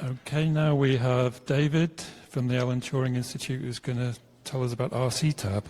Okay, now we have David from the Alan Turing Institute who's going to tell us about RCTab.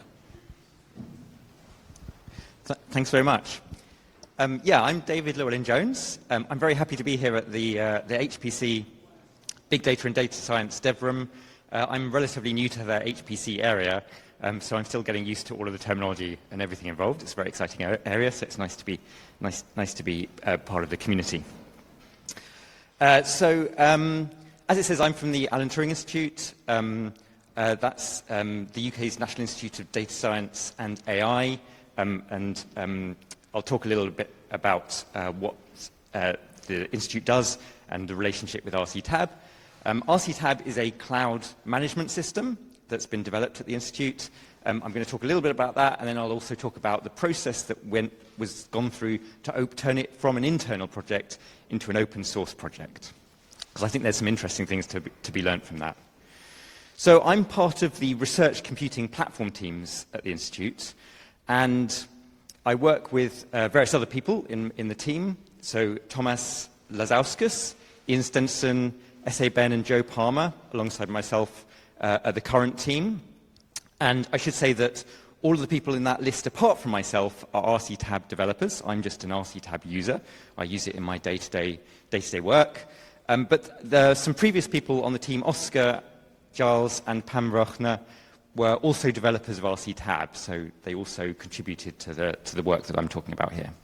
Thanks very much. I'm David Llewellyn-Jones. I'm very happy to be here at the HPC Big Data and Data Science Dev Room. I'm relatively new to the HPC area, so I'm still getting used to all of the terminology and everything involved. It's a very exciting area, so it's nice to be part of the community. As it says, I'm from the Alan Turing Institute. That's the UK's National Institute of Data Science and AI. I'll talk a little bit about what the Institute does and the relationship with RCTab. RCTab is a cloud management system that's been developed at the Institute. I'm going to talk a little bit about that, and then I'll also talk about the process that was gone through to turn it from an internal project into an open source project, because I think there's some interesting things to be learned from that. So I'm part of the research computing platform teams at the Institute, and I work with various other people in the team. So Thomas Lazauskas, Ian Stenson, S.A. Ben and Joe Palmer, alongside myself, are the current team. And I should say that all of the people in that list, apart from myself, are RCTab developers. I'm just an RCTab user. I use it in my day-to-day work. But there are some previous people on the team, Oscar, Giles, and Pam Rochner, were also developers of RCTab, so they also contributed to the work that I'm talking about here.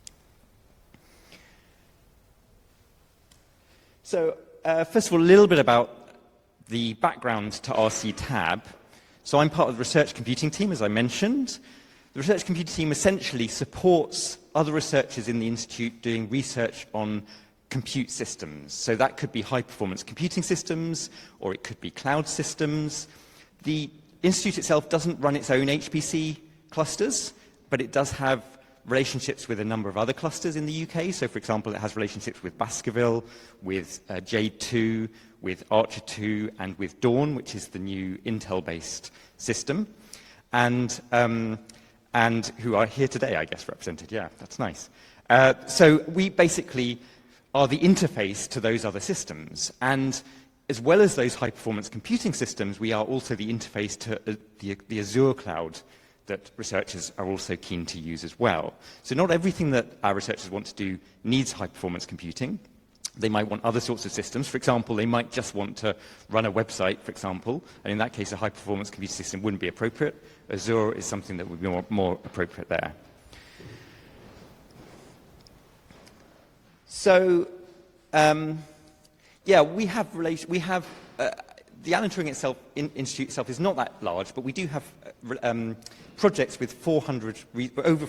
So, first of all, a little bit about the background to RCTab. So I'm part of the research computing team, as I mentioned. The research computing team essentially supports other researchers in the Institute doing research on compute systems. So that could be high-performance computing systems, or it could be cloud systems. The Institute itself doesn't run its own HPC clusters, but it does have relationships with a number of other clusters in the UK. So, for example, it has relationships with Baskerville, with Jade 2, with Archer 2, and with Dawn, which is the new Intel-based system, and who are here today, I guess, represented. Yeah, that's nice. So we basically are the interface to those other systems, and as well as those high-performance computing systems, we are also the interface to the Azure cloud that researchers are also keen to use as well. So not everything that our researchers want to do needs high-performance computing. They might want other sorts of systems. For example, they might just want to run a website, for example, and in that case, a high-performance computing system wouldn't be appropriate. Azure is something that would be more appropriate there. So, we have the Alan Turing Institute itself is not that large, but we do have projects with over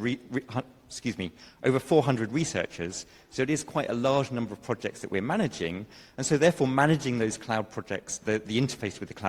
400 researchers. So it is quite a large number of projects that we're managing, and so therefore managing those cloud projects, the interface with the cloud